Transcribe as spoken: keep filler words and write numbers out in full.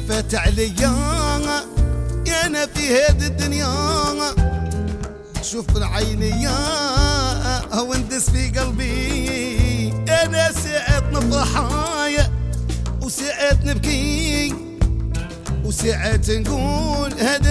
فات عليا يا انا في هذه الدنيا، شوف بعيني وندس في قلبي، انا ساعات نفرحايا وساعات نبكي وساعات نقول هذا